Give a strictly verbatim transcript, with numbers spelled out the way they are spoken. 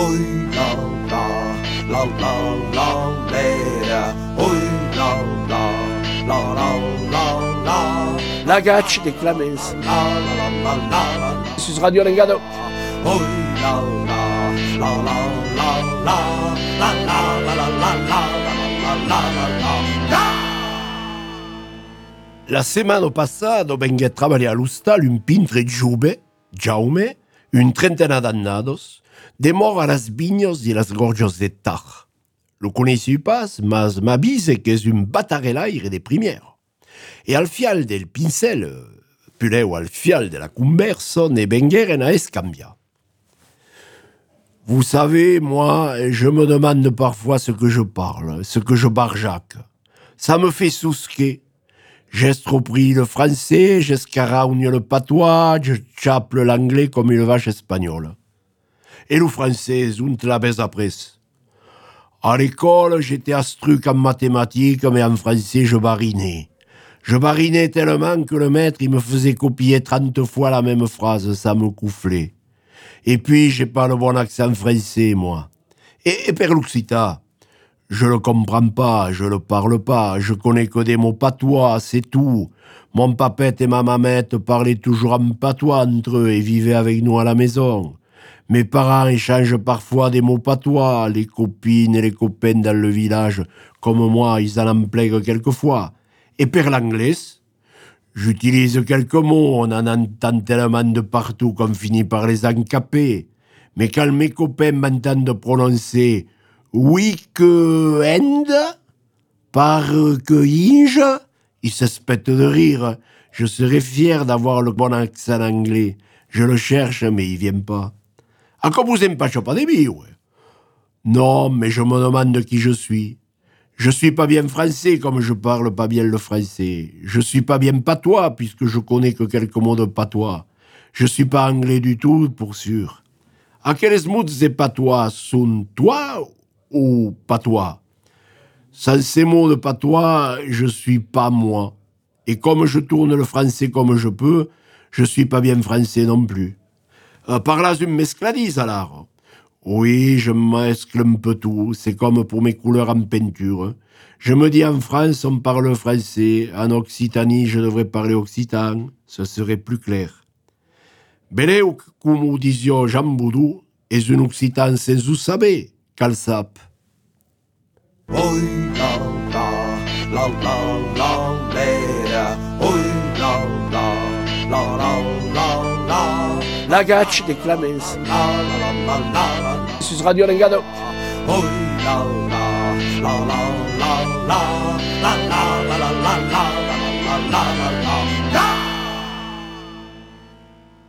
Oi la la, la la la la, oi la la, la la la la. La Gacci de Clemens. La la la la la. Su Radio Lengado. Oi la la, la la la la, la la la la la la la la la. La settimana passata vengo a trabalhar all'Ustal un pintre giube, Jaume, un trentena d'annados, de mort a las viñas de las gorges de Tar. Lo coneixi pas, mas m'avise que és un batarelaire de primera. E al fial del pincel, puleu al fial de la conversa, ne vengueren a escambiar. Vous savez, moi, je me demande parfois ce que je parle, ce que je barjaque. Ça me fait sousquer. J'estroprie le français, j'escaragne le patois, je chape l'anglais comme une vache espagnole. Et le français, on te la baise après. À l'école, j'étais astruc en mathématiques, mais en français, je barinais. Je barinais tellement que le maître, il me faisait copier trente fois la même phrase, ça me coufflait. Et puis, j'ai pas le bon accent français, moi. Et, et per l'occitan, je le comprends pas, je le parle pas, je connais que des mots patois, c'est tout. Mon papette et ma mamette parlaient toujours en patois entre eux et vivaient avec nous à la maison. Mes parents échangent parfois des mots patois, les copines et les copains dans le village, comme moi, ils en en plaignent quelquefois. Et per l'anglais, j'utilise quelques mots, on en entend tellement de partout qu'on finit par les encaper. Mais quand mes copains m'entendent prononcer week-end, par que inge, ils s'espètent de rire. Je serais fier d'avoir le bon accent anglais. Je le cherche, mais il vient pas. Ah, comme vous empêchez pas des billes, ouais. Non, mais je me demande qui je suis. Je suis pas bien français comme je parle pas bien le français. Je suis pas bien patois puisque je connais que quelques mots de patois. Je suis pas anglais du tout, pour sûr. À quels mots ces patois sont toi ou patois? Sans ces mots de patois, je suis pas moi. Et comme je tourne le français comme je peux, je suis pas bien français non plus. Euh, par là, je me mescladise alors. Oui, je mescle un peu tout. C'est comme pour mes couleurs en peinture. Je me dis en France, on parle français. En Occitanie, je devrais parler occitan. Ce serait plus clair. Beleu, comme disait Jean Boudou, est un occitan sans vous savez, qu'elle sape. Oi la la, la la la la, oi la la, la la la la. La Gacci de Clemens. La la la la la. Su Radio Lengado. Oi la la, la la la la, la la la la la la la la la la la.